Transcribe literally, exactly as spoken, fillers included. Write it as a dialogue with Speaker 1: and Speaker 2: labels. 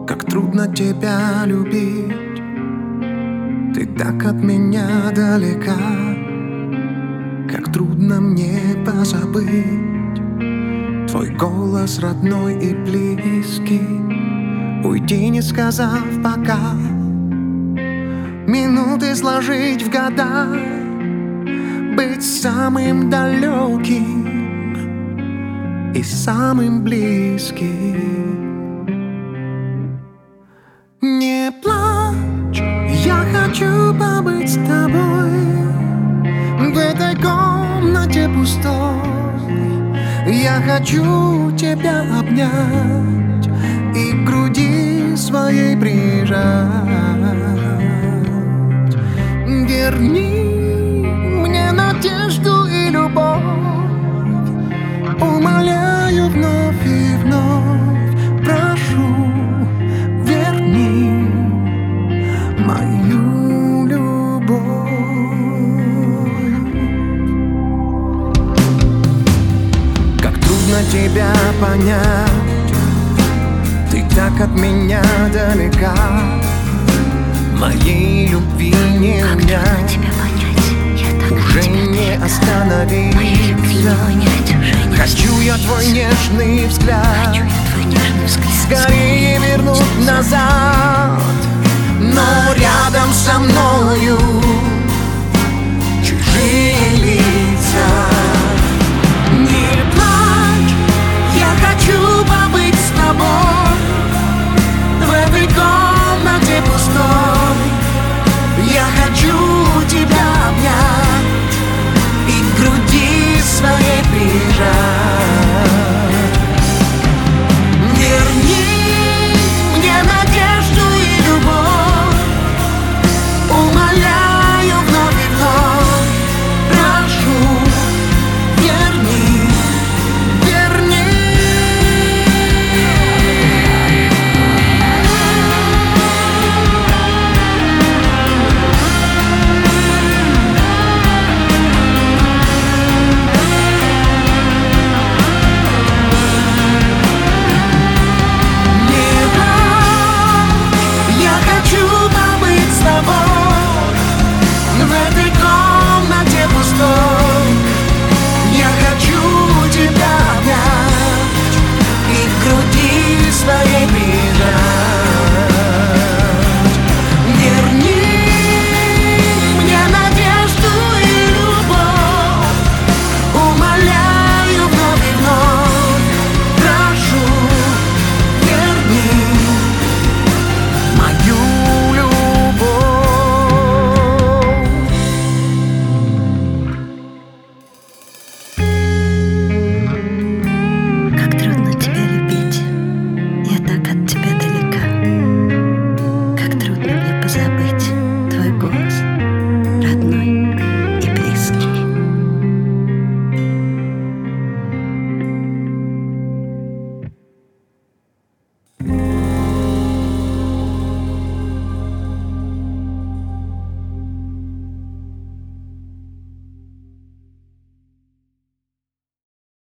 Speaker 1: Как трудно тебя любить, ты так от меня далека. Как трудно мне позабыть твой голос родной и близкий. Уйти, не сказав пока, минуты сложить в года, быть самым далеким и самым близким. Не плачь, я хочу побыть с тобой в этой комнате пустой. Я хочу тебя обнять и к груди своей прижать. Верни мне надежду и любовь, умоляю вновь и вновь, прошу, верни мою любовь. Как трудно тебя понять, ты так от меня далека. Моей любви не унять, уже не остановиться. Хочу я твой нежный взгляд, скорее вернуть назад, но рядом со мною